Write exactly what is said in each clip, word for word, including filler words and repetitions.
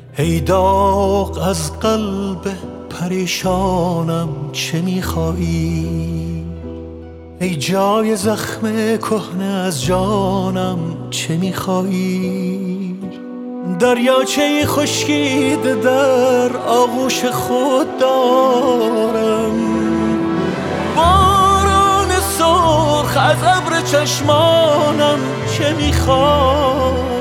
ای داغ از قلب پریشانم چه میخواهی؟ ای جای زخم کهنه از جانم چه میخواهی؟ دریاچه خشکیده در آغوش خود دارم، باران سرخ از ابر چشمانم چه میخواهی؟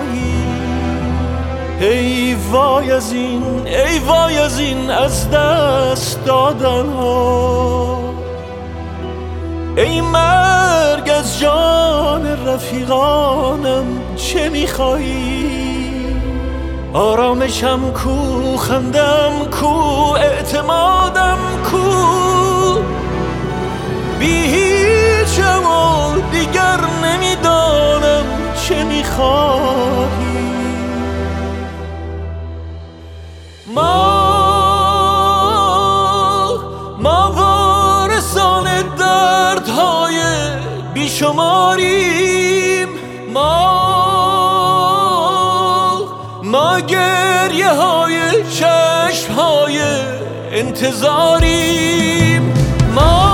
ای وای از این، ای وای از این از دست دادن ها، ای مرگ از جان رفیقانم چه میخواهی؟ آرامشم کو، خندم کو، اعتمادم کو، بی هیچم و دیگر نمیدانم چه میخواهی؟ ما ما وارثان دردهای بیشماریم، ما ما گریه های چشم های انتظاریم، ما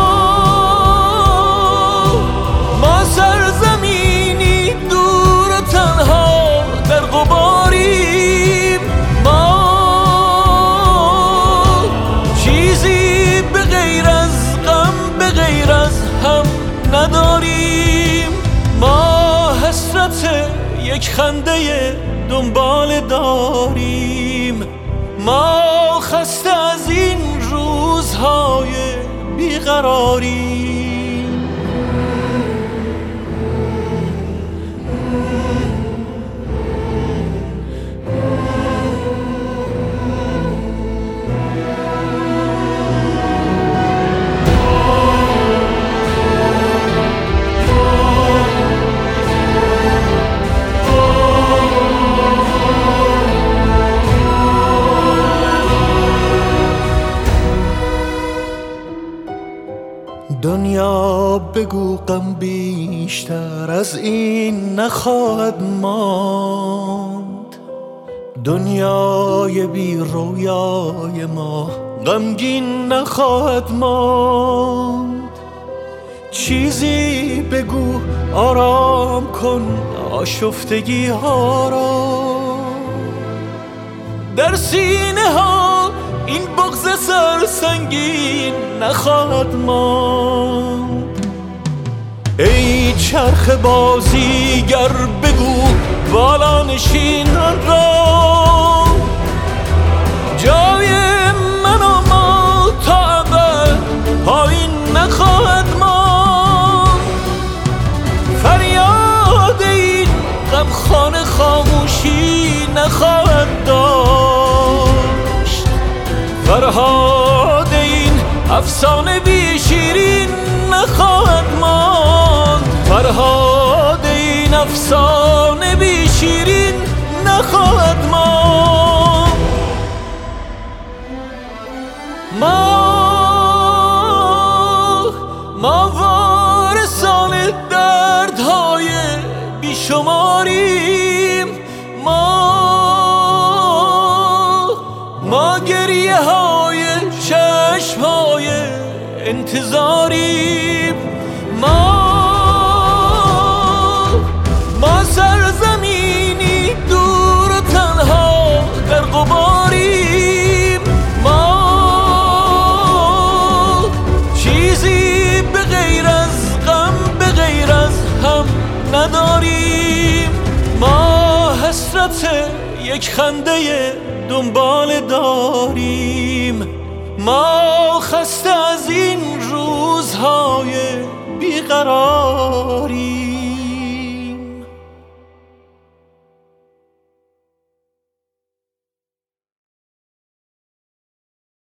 ما سرزمینی دور و تنها در غباریم، ما چیزی به غیر از غم به غیر از هم نداریم، ما حسرت یک خنده دنبال داریم، ما خسته از این روزهای بیقراریم. دنیا بگو غم بیشتر از این نخواهد ماند، دنیای بی رویای ما غمگین نخواهد ماند، چیزی بگو آرام کن آشفتگی ها را، در سینه ها این بغض سرسنگین نخواهد ماند، ای چرخ بازیگر بگو بالا نشینان را، جای من و ما تا ابد پایین نخواهد ماند، فریاد این غمخانه خاموشی نخواهد داشت، فرهاد این افسانه بی شیرین نخواهد ماند، فرهاد این افسانه بی شیرین نخواهد ماند. ما ما وارثان دردهای بیشماریم، ما ما گریه های چشم های انتظاریم، ما ما سرزمینی دور و تنها در غباریم، ما چیزی به غیر از غم به غیر از هم نداریم، ما حسرت یک خنده دنبال داریم، ما خسته از این روزهای بیقراری.